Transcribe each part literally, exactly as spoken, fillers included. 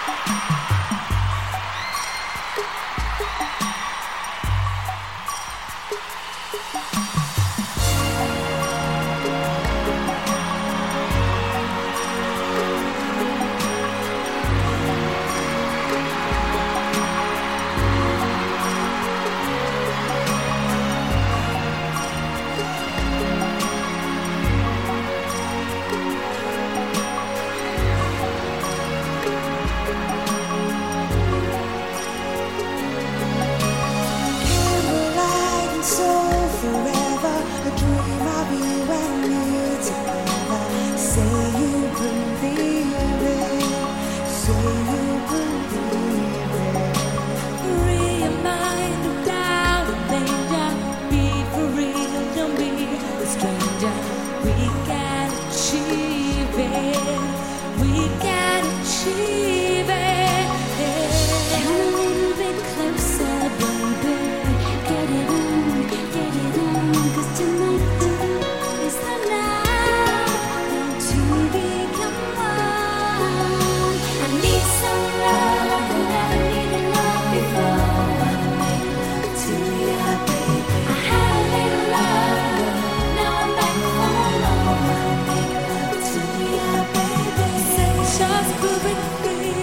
Just moving free.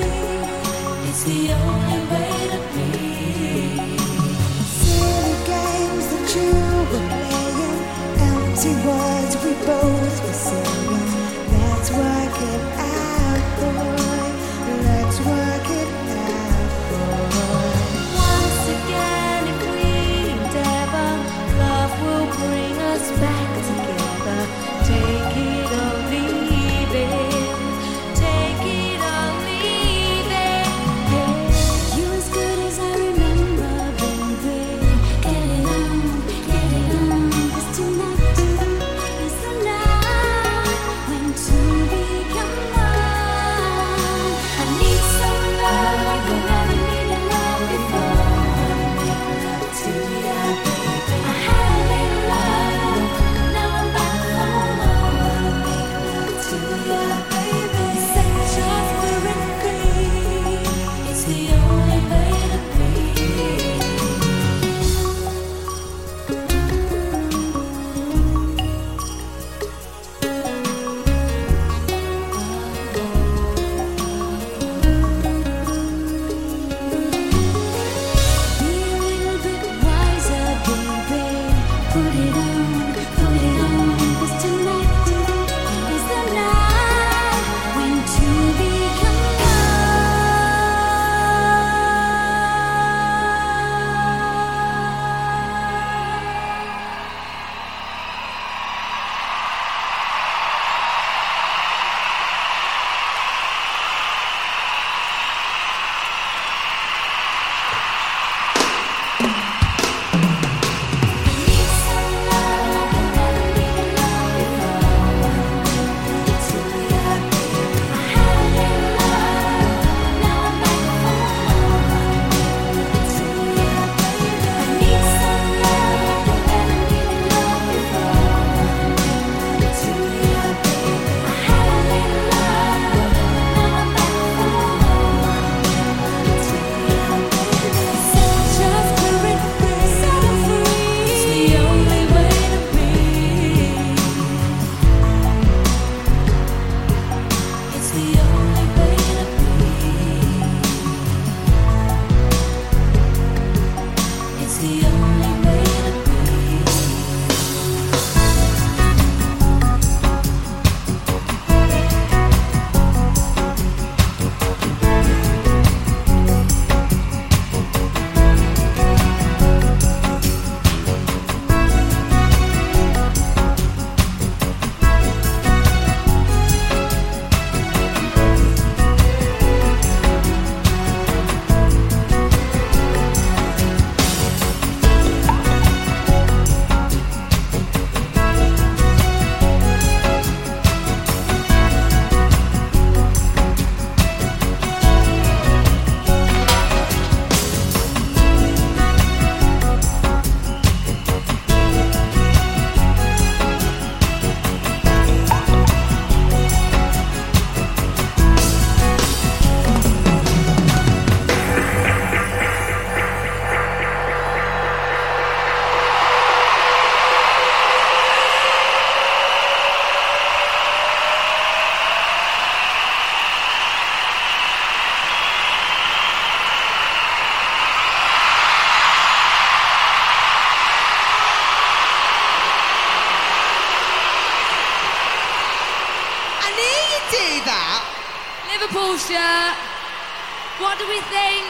do that? Liverpool shirt. What do we think?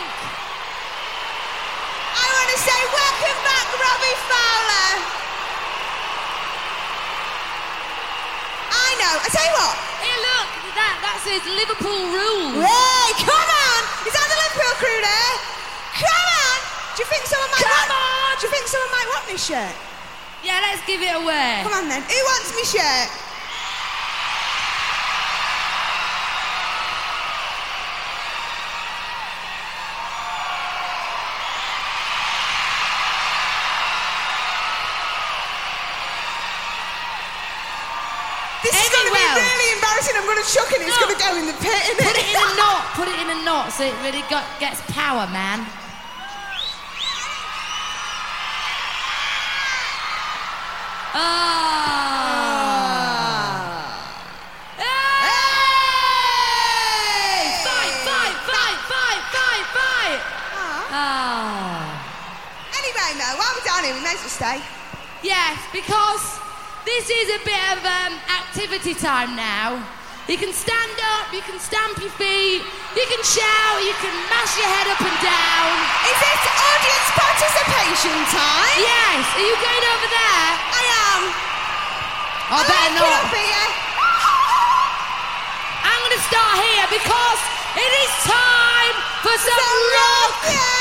I want to say welcome back, Robbie Fowler. I know. I tell you what. Here, look. That that says Liverpool rules. Hey, come on! Is that the Liverpool crew there? Come on! Do you think someone might Come want? on! Do you think someone might want this shirt? Yeah, let's give it away. Come on then. Who wants me shirt? This is going to be Anyway. really embarrassing. I'm going to chuck it. It's No. going to go in the pit, isn't Put it? it in a knot. Put it in a knot so it really got, gets power, man. Ah. Hey! Fight, fight, fight, fight, fight, fight. Ah. Ah. Anyway, no, while we're down here, we may as well stay. Yes, because this is a bit of um, activity time now. You can stand up, you can stamp your feet, you can shout, you can mash your head up and down. Is it audience participation time? Yes, are you going over there? I am. I better like it not. up here. I'm going to start here because it is time for some rock. Yeah.